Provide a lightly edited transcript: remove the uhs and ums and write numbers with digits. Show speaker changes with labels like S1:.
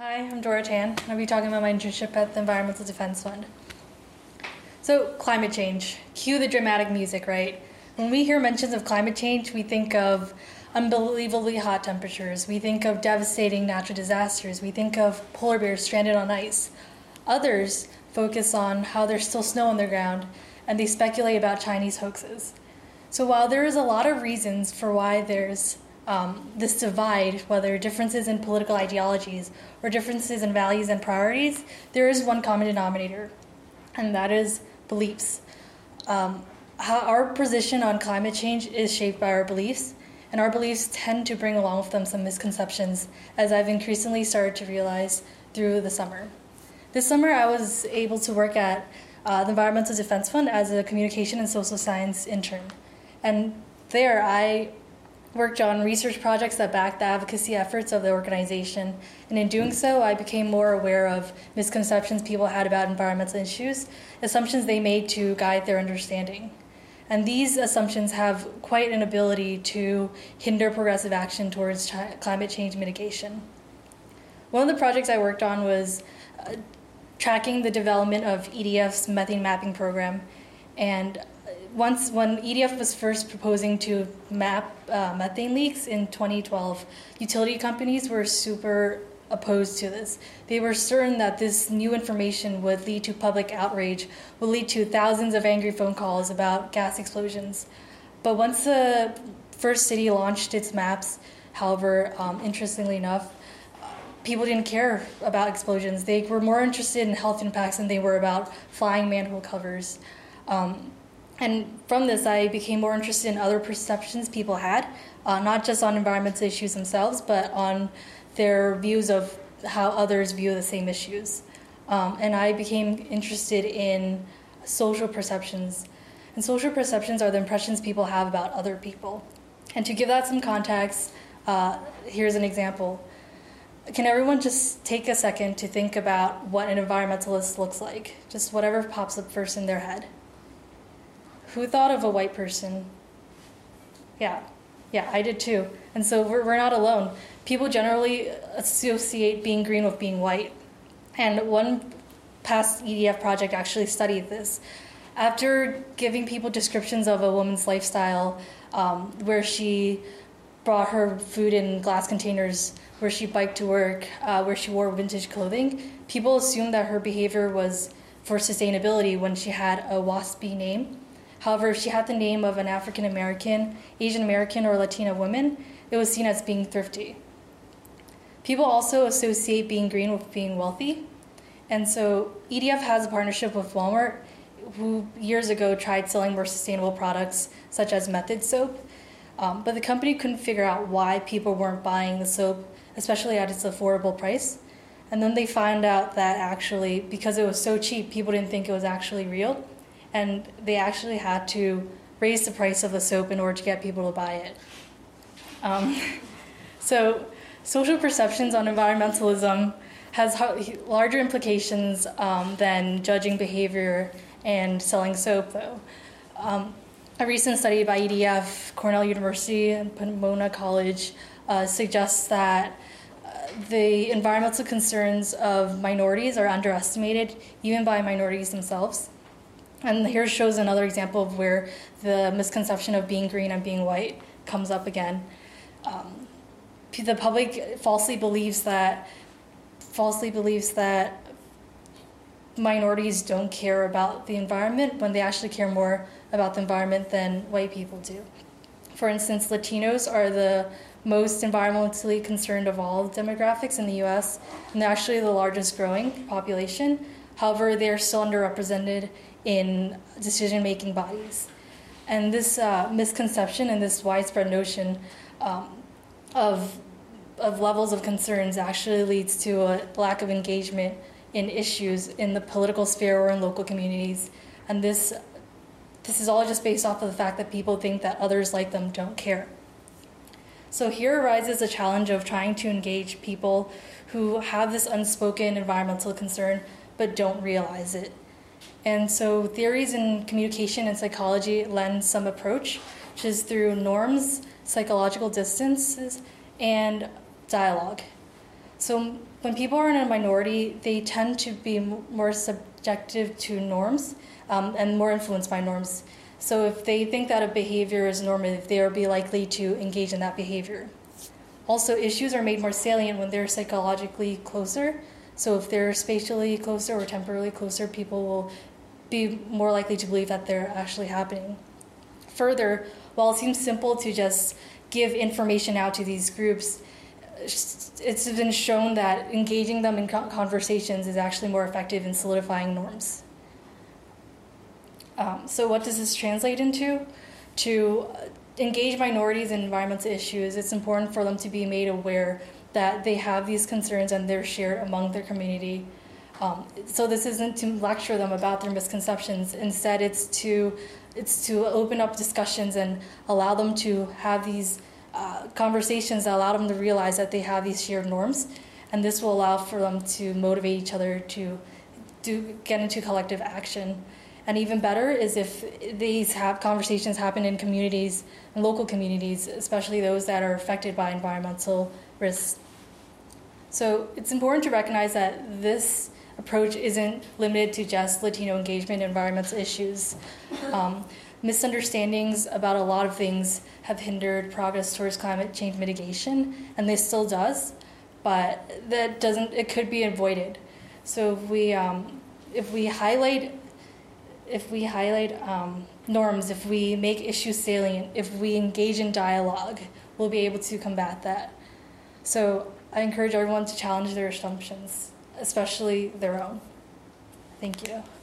S1: Hi, I'm Dora Tan, and I'll be talking about my internship at the Environmental Defense Fund. So, climate change. Cue the dramatic music, right? When we hear mentions of climate change, we think of unbelievably hot temperatures. We think of devastating natural disasters. We think of polar bears stranded on ice. Others focus on how there's still snow on the ground, and they speculate about Chinese hoaxes. So while there is a lot of reasons for why there's this divide, whether differences in political ideologies or differences in values and priorities, there is one common denominator, and that is beliefs. Our position on climate change is shaped by our beliefs, and our beliefs tend to bring along with them some misconceptions, as I've increasingly started to realize through the summer. This summer, I was able to work at the Environmental Defense Fund as a communication and social science intern. And there, I worked on research projects that backed the advocacy efforts of the organization. And in doing so, I became more aware of misconceptions people had about environmental issues, assumptions they made to guide their understanding. And these assumptions have quite an ability to hinder progressive action towards climate change mitigation. One of the projects I worked on was tracking the development of EDF's methane mapping program. And when EDF was first proposing to map methane leaks in 2012, utility companies were super opposed to this. They were certain that this new information would lead to public outrage, would lead to thousands of angry phone calls about gas explosions. But once the first city launched its maps, however, interestingly enough, people didn't care about explosions. They were more interested in health impacts than they were about flying manhole covers. And from this, I became more interested in other perceptions people had, not just on environmental issues themselves, but on their views of how others view the same issues. And I became interested in social perceptions. And social perceptions are the impressions people have about other people. And to give that some context, here's an example. Can everyone just take a second to think about what an environmentalist looks like? Just whatever pops up first in their head. Who thought of a white person? Yeah, I did too. And so we're not alone. People generally associate being green with being white. And one past EDF project actually studied this. After giving people descriptions of a woman's lifestyle, where she brought her food in glass containers, where she biked to work, where she wore vintage clothing, people assumed that her behavior was for sustainability when she had a waspy name. However, if she had the name of an African American, Asian American, or Latina woman, it was seen as being thrifty. People also associate being green with being wealthy. And so EDF has a partnership with Walmart, who years ago tried selling more sustainable products, such as Method soap. But the company couldn't figure out why people weren't buying the soap, especially at its affordable price. And then they found out that actually, because it was so cheap, people didn't think it was actually real. And they actually had to raise the price of the soap in order to get people to buy it. So social perceptions on environmentalism has larger implications than judging behavior and selling soap, though. A recent study by EDF, Cornell University, and Pomona College suggests that the environmental concerns of minorities are underestimated, even by minorities themselves. And here shows another example of where the misconception of being green and being white comes up again. The public falsely believes that minorities don't care about the environment when they actually care more about the environment than white people do. For instance, Latinos are the most environmentally concerned of all demographics in the US, and they're actually the largest growing population. However, they're still underrepresented in decision-making bodies. And this misconception and this widespread notion of levels of concerns actually leads to a lack of engagement in issues in the political sphere or in local communities. And this is all just based off of the fact that people think that others like them don't care. So here arises a challenge of trying to engage people who have this unspoken environmental concern but don't realize it. And so theories in communication and psychology lend some approach, which is through norms, psychological distances, and dialogue. So when people are in a minority, they tend to be more subjective to norms and more influenced by norms. So if they think that a behavior is normative, they will be likely to engage in that behavior. Also, issues are made more salient when they're psychologically closer. So if they're spatially closer or temporally closer, people will be more likely to believe that they're actually happening. Further, while it seems simple to just give information out to these groups, it's been shown that engaging them in conversations is actually more effective in solidifying norms. So what does this translate into? To engage minorities in environmental issues, it's important for them to be made aware that they have these concerns and they're shared among their community. So this isn't to lecture them about their misconceptions. Instead, it's to open up discussions and allow them to have these conversations that allow them to realize that they have these shared norms. And this will allow for them to motivate each other to get into collective action. And even better is if these conversations happen in communities, in local communities, especially those that are affected by environmental risks. So it's important to recognize that this approach isn't limited to just Latino engagement in environmental issues. Misunderstandings about a lot of things have hindered progress towards climate change mitigation, and this still does, but it could be avoided. So if we highlight norms, if we make issues salient, if we engage in dialogue, we'll be able to combat that. So I encourage everyone to challenge their assumptions, especially their own. Thank you.